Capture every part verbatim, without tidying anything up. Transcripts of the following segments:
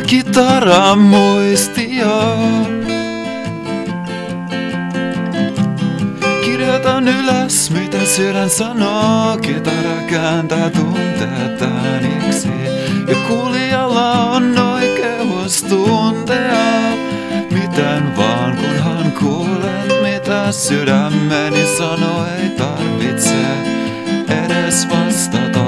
Kitara muistia. Kirjoitan ylös, mitä sydän sanoo. Kitara kääntää tunteet ääniksi. Ja kuulijalla on oikeus tuntea. Miten vaan, kunhan kuulet, mitä sydämeni sanoo. Ei tarvitse edes vastata.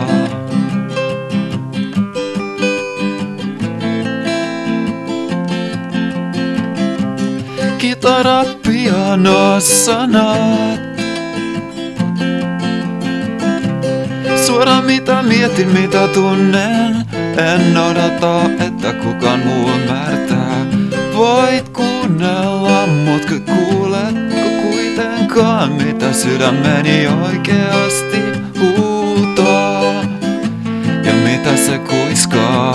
Kitara, piano, sanat. Suoraan mitä mietin, mitä tunnen. En odota, että kukaan muu ymmärtää. Voit kuunnella, mut kuuletko kuitenkaan, mitä sydämeni oikeasti huutaa? Ja mitä se kuiskaa?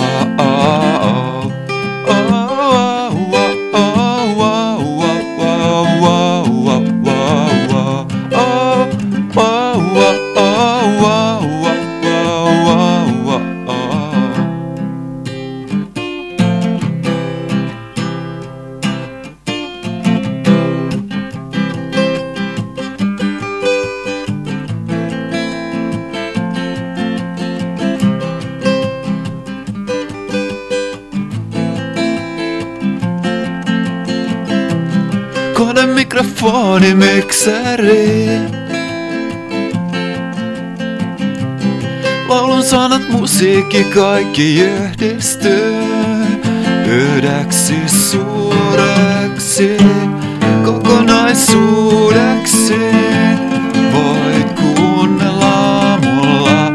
Kone, mikrofoni, mikseri. Laulun sanat, musiikki, kaikki yhdistyy yhdeksi suureksi kokonaisuudeksi. Voit kuunnella mulla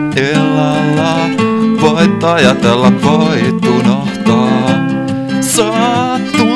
illalla. Voit ajatella, voit unohtaa. Saat